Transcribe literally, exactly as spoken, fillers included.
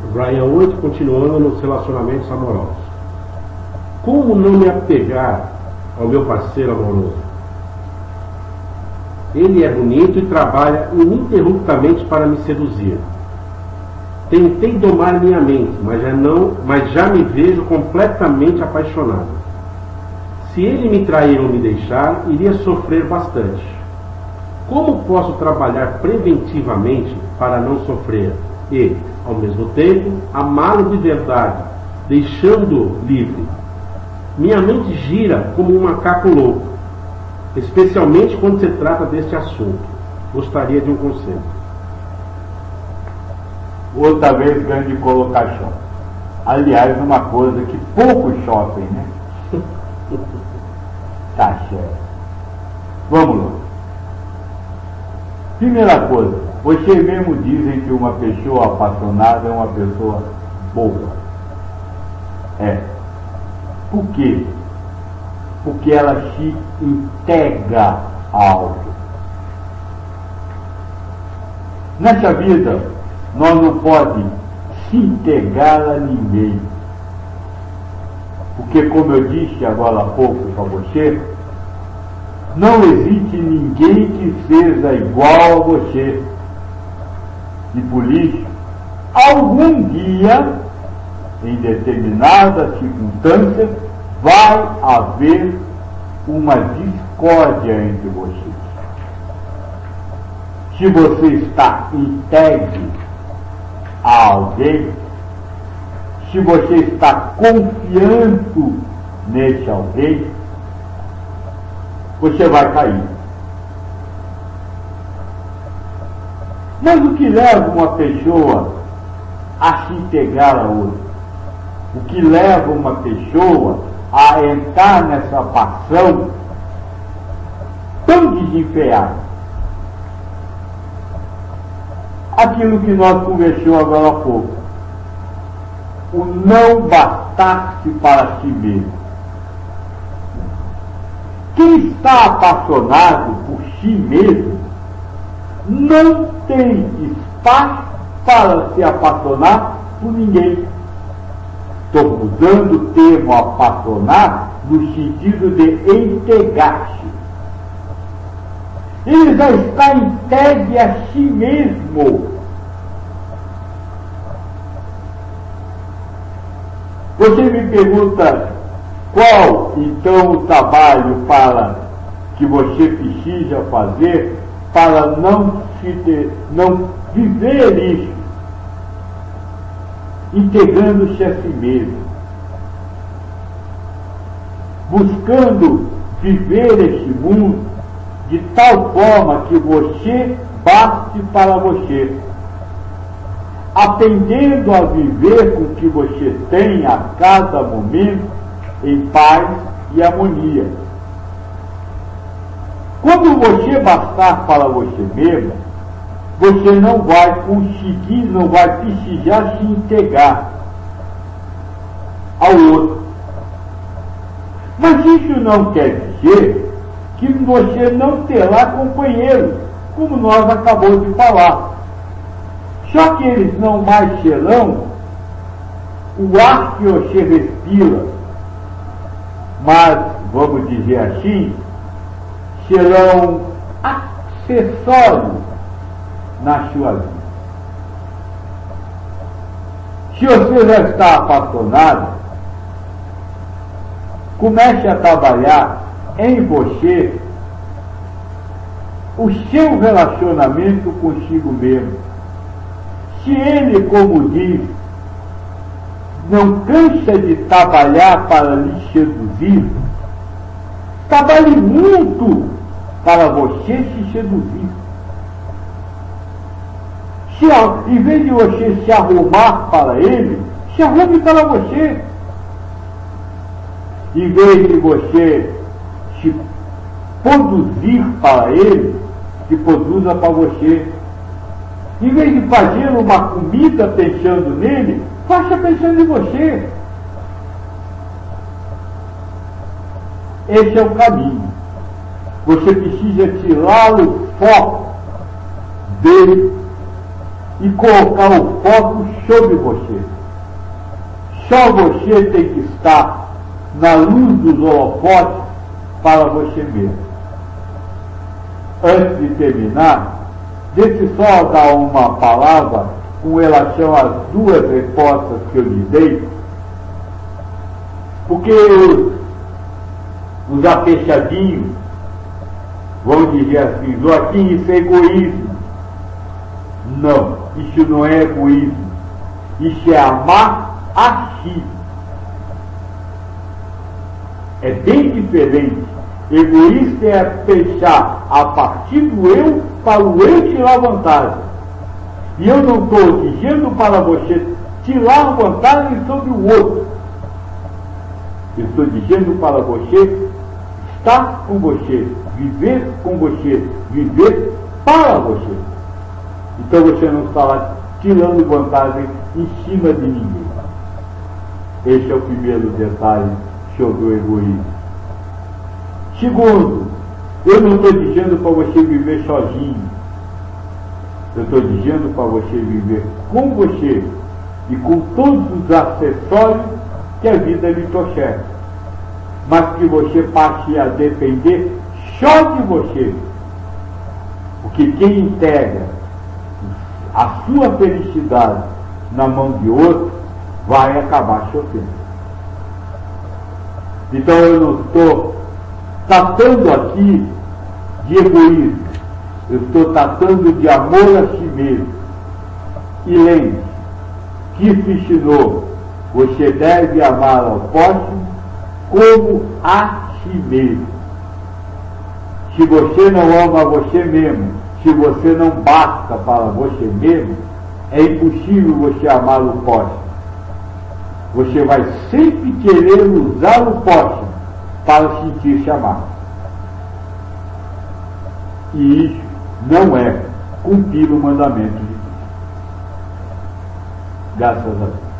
Brian oito, continuando nos relacionamentos amorosos. Como não me apegar ao meu parceiro amoroso? Ele é bonito e trabalha ininterruptamente para me seduzir. Tentei domar minha mente, mas já, não, mas já me vejo completamente apaixonado. Se ele me trair ou me deixar, iria sofrer bastante. Como posso trabalhar preventivamente para não sofrer e, ao mesmo tempo, amá-lo de verdade, deixando-o livre? Minha mente gira como um macaco louco, especialmente quando se trata deste assunto. Gostaria de um conselho. Outra vez, grande colocação. Aliás, uma coisa que poucos sofrem, né? Tá certo. Vamos lá. Primeira coisa, vocês mesmo dizem que uma pessoa apaixonada é uma pessoa boa. É. Por quê? Porque ela se integra a algo. Nessa vida, nós não podemos se integrar a ninguém. Porque, como eu disse agora há pouco para você, não existe ninguém que seja igual a você. E por isso, algum dia, em determinada circunstância, vai haver uma discórdia entre vocês. Se você está integre a alguém, se você está confiando nesse alguém, você vai cair. Mas o que leva uma pessoa a se integrar a outra? O que leva uma pessoa a entrar nessa paixão tão desenfreada? Aquilo que nós conversamos agora há pouco. O não bastar-se para si mesmo. Quem está apaixonado por si mesmo não tem espaço para se apaixonar por ninguém. Estou usando o termo apaixonar no sentido de integrar-se. Ele já está entregue a si mesmo. Você me pergunta qual então o trabalho para que você precisa fazer para não, se de, não viver isso, integrando-se a si mesmo, buscando viver esse mundo de tal forma que você baste para você, aprendendo a viver com o que você tem a cada momento em paz e harmonia. Quando você bastar para você mesmo, você não vai conseguir, não vai precisar se integrar ao outro. Mas isso não quer dizer que você não terá companheiros, como nós acabamos de falar. Só que eles não mais serão o ar que você respira, mas, vamos dizer assim, serão acessórios na sua vida. Se você já está apaixonado, comece a trabalhar em você o seu relacionamento consigo mesmo. Se ele, como diz, não cansa de trabalhar para lhe seduzir, trabalhe muito para você se seduzir. Se, em vez de você se arrumar para ele, se arrume para você. Em vez de você se produzir para ele, se produza para você. Em vez de fazer uma comida pensando nele, faça pensando em você. Esse é o caminho. Você precisa tirar o foco dele e colocar o foco sobre você. Só você tem que estar na luz dos holofotes para você mesmo. Antes de terminar, deixe só dar uma palavra com relação às duas respostas que eu lhe dei, porque os apeixadinhos vão dizer assim: Joaquim, isso é egoísmo. Não, isso não é egoísmo, isso é amar a si. É bem diferente. Egoísta é fechar a partir do eu para o eu tirar vantagem. E eu não estou dizendo para você tirar vantagem sobre o outro. Eu estou dizendo para você estar com você, viver com você, viver para você. Então você não está lá tirando vantagem em cima de ninguém. Esse é o primeiro detalhe sobre o egoísmo. Segundo, eu não estou dizendo para você viver sozinho. Eu estou dizendo para você viver com você e com todos os acessórios que a vida lhe trouxer. Mas que você passe a depender só de você. Porque quem entrega a sua felicidade na mão de outro vai acabar sofrendo. Então eu não estou tratando aqui de egoísmo, eu estou tratando de amor a si mesmo. E lembre, que se ensinou, você deve amar ao próximo como a si mesmo. Se você não ama você mesmo, se você não basta para você mesmo, é impossível você amar o próximo. Você vai sempre querer usar o próximo para sentir-se amado. E isso não é cumprir o mandamento de Deus. Graças a Deus.